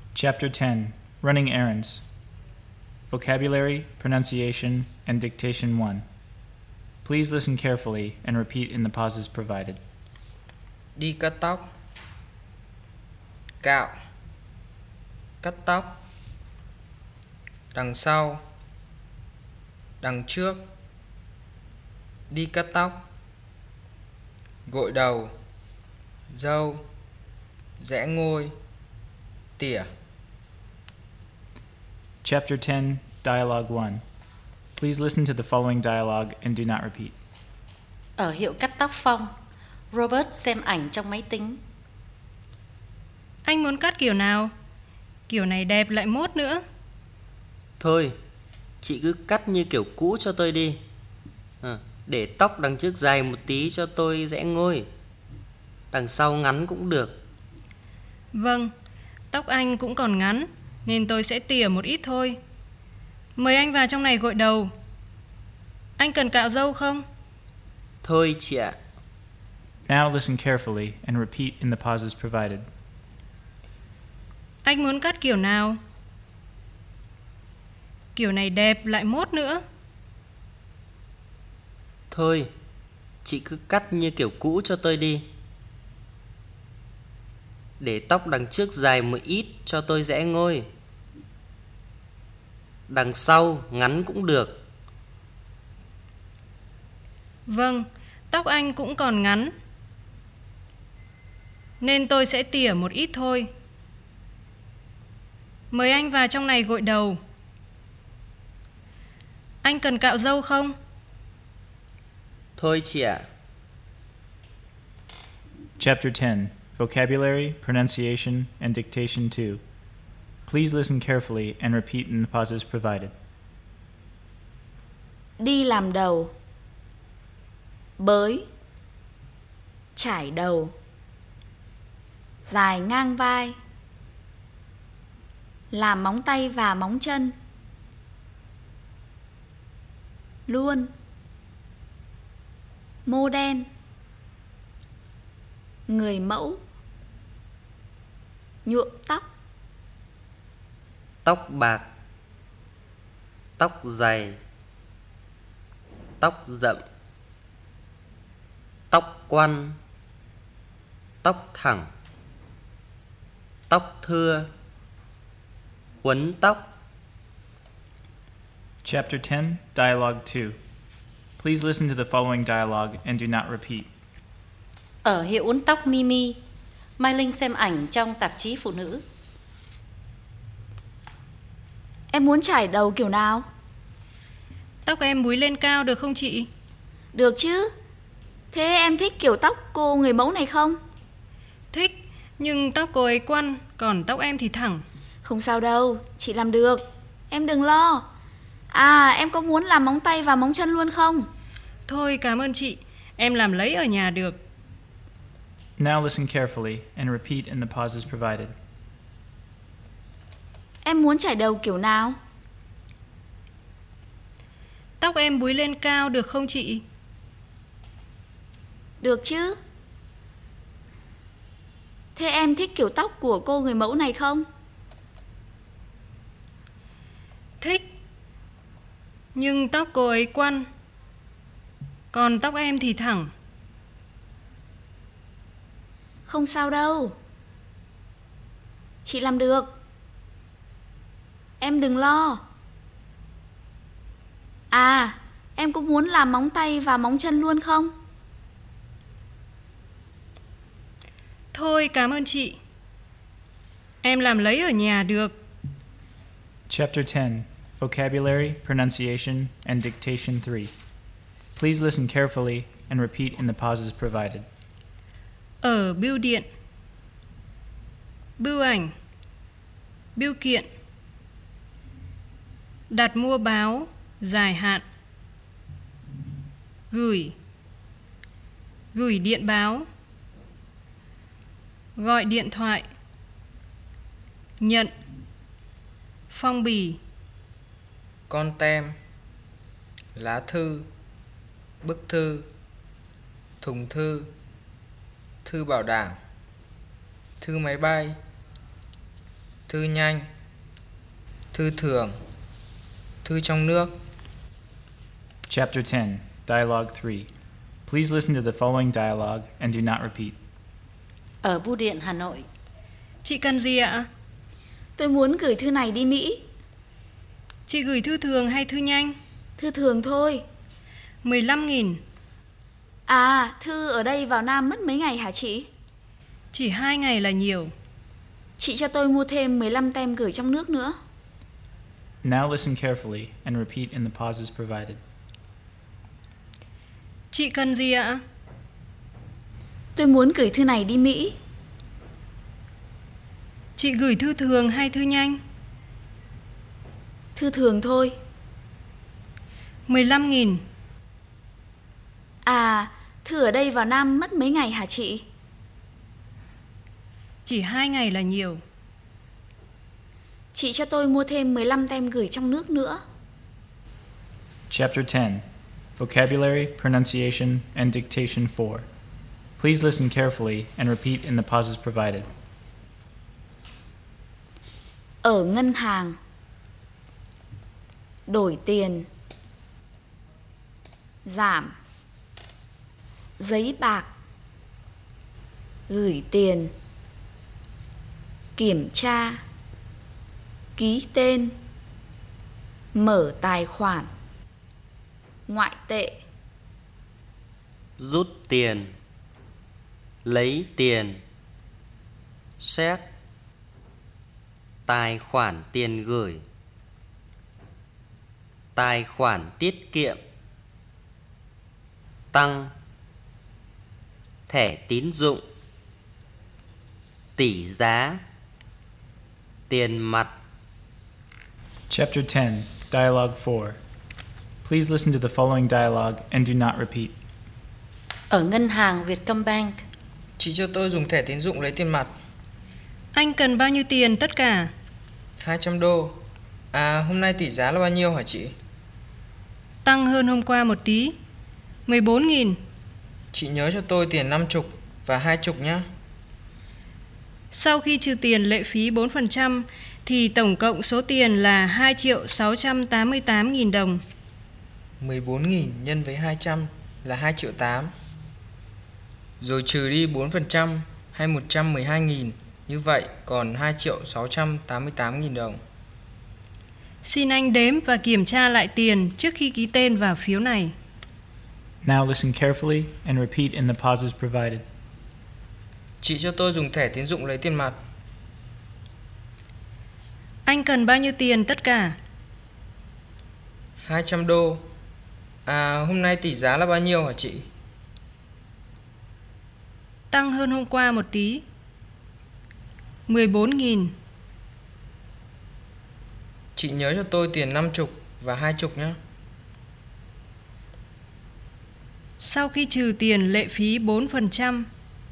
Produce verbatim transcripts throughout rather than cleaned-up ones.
Chapter ten. Running Errands. Vocabulary, Pronunciation, and Dictation one. Please listen carefully and repeat in the pauses provided. Đi cắt tóc. Cạo. Cắt tóc. Đằng sau. Đằng trước. Đi cắt tóc. Gội đầu. Râu. Giẽ ngôi. Tỉa. Chapter ten. Dialogue one. Please listen to the following dialogue and do not repeat. Ở hiệu cắt tóc Phong, Robert xem ảnh trong máy tính. Anh muốn cắt kiểu nào? Kiểu này đẹp lại mốt nữa. Thôi, chị cứ cắt như kiểu cũ cho tôi đi. À, để tóc đằng trước dài một tí cho tôi giẽ ngôi. Đằng sau ngắn cũng được. Vâng, tóc anh cũng còn ngắn, nên tôi sẽ tỉa một ít thôi. Mời anh vào trong này gội đầu. Anh cần cạo râu không? Thôi chị ạ. Now listen carefully and repeat in the pauses provided. Anh muốn cắt kiểu nào? Kiểu này đẹp lại mốt nữa. Thôi, chị cứ cắt như kiểu cũ cho tôi đi. Để tóc đằng trước dài một ít cho tôi giẽ ngôi. Đằng sau ngắn cũng được. Vâng, tóc anh cũng còn ngắn, nên tôi sẽ tỉa một ít thôi. Mời anh vào trong này gội đầu. Anh cần cạo râu không? Thôi chị ạ. Chapter ten. Vocabulary, Pronunciation, and Dictation two. Please listen carefully and repeat in the pauses provided. Đi làm đầu. Bới. Chải đầu. Dài ngang vai. Làm móng tay và móng chân. Luôn. Mô đen. Người mẫu. Nhuộm tóc. Tóc bạc. Tóc dày. Tóc rậm. Tóc quăn. Tóc thẳng. Tóc thưa. Quấn tóc. Chapter ten. Dialogue two. Please listen to the following dialogue and do not repeat. Ở hiệu uốn tóc Mimi, Mai Linh xem ảnh trong tạp chí phụ nữ. Em muốn chải đầu kiểu nào? Tóc em búi lên cao được không chị? Được chứ. Thế em thích kiểu tóc cô người mẫu này không? Thích, nhưng tóc cô ấy quăn, còn tóc em thì thẳng. Không sao đâu, chị làm được. Em đừng lo. À, em có muốn làm móng tay và móng chân luôn không? Thôi cảm ơn chị, em làm lấy ở nhà được. Now listen carefully and repeat in the pauses provided. Em muốn chải đầu kiểu nào? Tóc em búi lên cao được không chị? Được chứ. Thế em thích kiểu tóc của cô người mẫu này không? Thích, nhưng tóc cô ấy quăn, còn tóc em thì thẳng. Không sao đâu. Chị làm được. Em đừng lo. À, em có muốn làm móng tay và móng chân luôn không? Thôi cảm ơn chị, em làm lấy ở nhà được. Chapter ten. Vocabulary, Pronunciation, and Dictation three. Please listen carefully and repeat in the pauses provided. Ở bưu điện. Bưu ảnh. Bưu kiện. Đặt mua báo dài hạn. Gửi. Gửi điện báo. Gọi điện thoại. Nhận. Phong bì. Con tem. Lá thư. Bức thư. Thùng thư. Thư bảo đảm. Thư máy bay. thư nhanh, thư thường, thư trong nước. Chapter ten, Dialogue three. Please listen to the following dialogue and do not repeat. Ở Bưu điện Hà Nội. Chị cần gì ạ? Tôi muốn gửi thư này đi Mỹ. Chị gửi thư thường hay thư nhanh? Thư thường thôi. mười lăm nghìn. À, thư ở đây vào Nam mất mấy ngày hả chị? Chỉ hai ngày là nhiều. Chị cho tôi mua thêm mười lăm tem gửi trong nước nữa. Now listen carefully and repeat in the pauses provided. Chị cần gì ạ? Tôi muốn gửi thư này đi Mỹ. Chị gửi thư thường hay thư nhanh? Thư thường thôi. mười lăm nghìn. À, thư ở đây vào Nam mất mấy ngày hả chị? Chỉ hai ngày là nhiều. Chị cho tôi mua thêm mười lăm tem gửi trong nước nữa. Chapter ten, Vocabulary, Pronunciation, and Dictation four. Please listen carefully and repeat in the pauses provided. Ở ngân hàng. Đổi tiền. Giảm. Giấy bạc. Gửi tiền. Kiểm tra. Ký tên. Mở tài khoản. Ngoại tệ. Rút tiền, lấy tiền, séc, tài khoản tiền gửi, tài khoản tiết kiệm, tăng, thẻ tín dụng, tỷ giá, tiền mặt. Chapter ten, Dialogue four. Please listen to the following dialogue and do not repeat. Ở ngân hàng Vietcombank. Chị cho tôi dùng thẻ tín dụng lấy tiền mặt. Anh cần bao nhiêu tiền tất cả? hai trăm đô. À, hôm nay tỷ giá là bao nhiêu hả chị? Tăng hơn hôm qua một tí. mười bốn nghìn. Chị nhớ cho tôi tiền năm chục và hai chục nhé. Sau khi trừ tiền lệ phí bốn phần trăm thì tổng cộng số tiền là hai triệu sáu trăm tám mươi tám nghìn đồng. mười bốn nghìn nhân với hai trăm là hai triệu tám. Rồi trừ đi bốn phần trăm hay một trăm mười hai nghìn. Như vậy còn hai triệu sáu trăm tám mươi tám nghìn đồng. Xin anh đếm và kiểm tra lại tiền trước khi ký tên vào phiếu này. Now listen carefully and repeat in the pauses provided. Chị cho tôi dùng thẻ tín dụng lấy tiền mặt. Anh cần bao nhiêu tiền tất cả? hai trăm đô. À, hôm nay tỷ giá là bao nhiêu hả chị? Tăng hơn hôm qua một tí. mười bốn nghìn. Chị nhớ cho tôi tiền năm chục và hai chục nhé. Sau khi trừ tiền lệ phí bốn phần trăm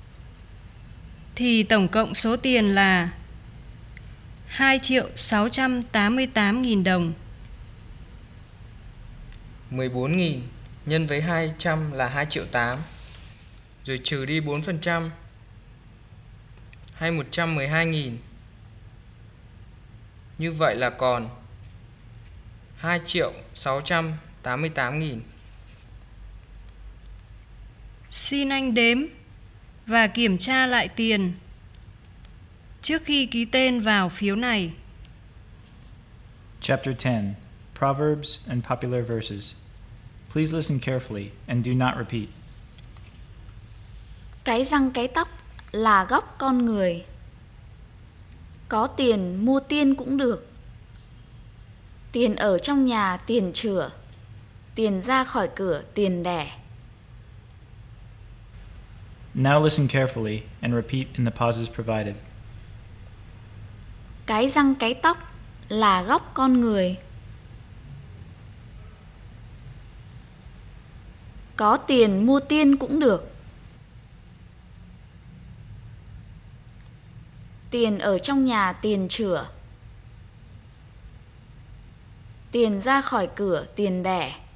thì tổng cộng số tiền là hai triệu sáu trăm tám mươi tám nghìn đồng. mười bốn nghìn nhân với hai trăm là hai triệu tám. Rồi trừ đi bốn phần trăm hay một trăm mười hai nghìn. Như vậy là còn hai triệu sáu trăm tám mươi tám nghìn. Xin anh đếm và kiểm tra lại tiền trước khi ký tên vào phiếu này. Chapter ten, Proverbs and Popular Verses. Please listen carefully and do not repeat. Cái răng cái tóc là góc con người. Có tiền mua tiên cũng được. Tiền ở trong nhà tiền chửa. Tiền ra khỏi cửa tiền đẻ. Now listen carefully and repeat in the pauses provided. Cái răng cái tóc là góc con người. Có tiền mua tiên cũng được. Tiền ở trong nhà tiền chửa. Tiền ra khỏi cửa tiền đẻ.